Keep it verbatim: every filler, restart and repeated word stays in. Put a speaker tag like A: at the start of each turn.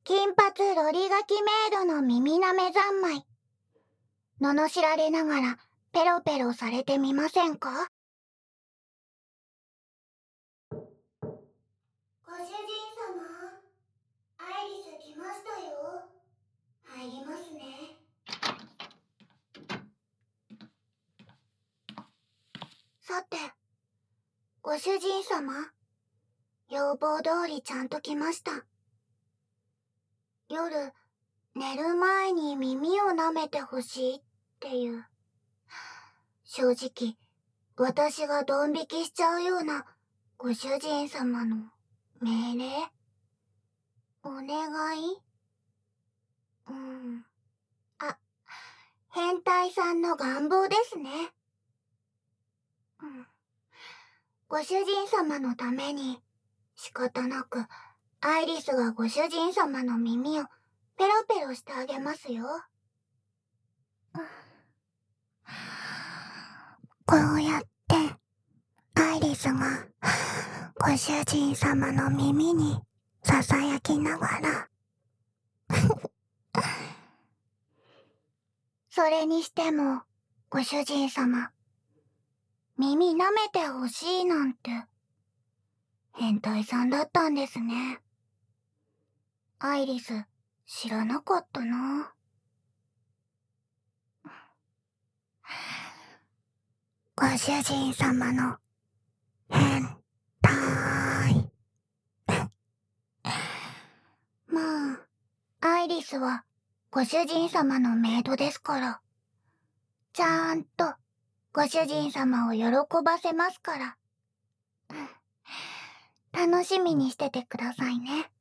A: 金髪ロリガキメイドの耳なめ三昧。罵られながらペロペロされてみませんか？ご主人様、アイリス来ましたよ。入りますね。さて、ご主人様、要望通りちゃんと来ました。夜、寝る前に耳を舐めてほしいっていう。正直、私がドン引きしちゃうようなご主人様の命令？お願い？うん。あ、変態さんの願望ですね。うん。ご主人様のために、仕方なく、アイリスがご主人様の耳をペロペロしてあげますよ。こうやって、アイリスが、ご主人様の耳に囁きながら。それにしても、ご主人様、耳舐めてほしいなんて、変態さんだったんですね。アイリス、知らなかったな。ご主人様の、変態。まあ、アイリスは、ご主人様のメイドですから。ちゃんと、ご主人様を喜ばせますから。楽しみにしててくださいね。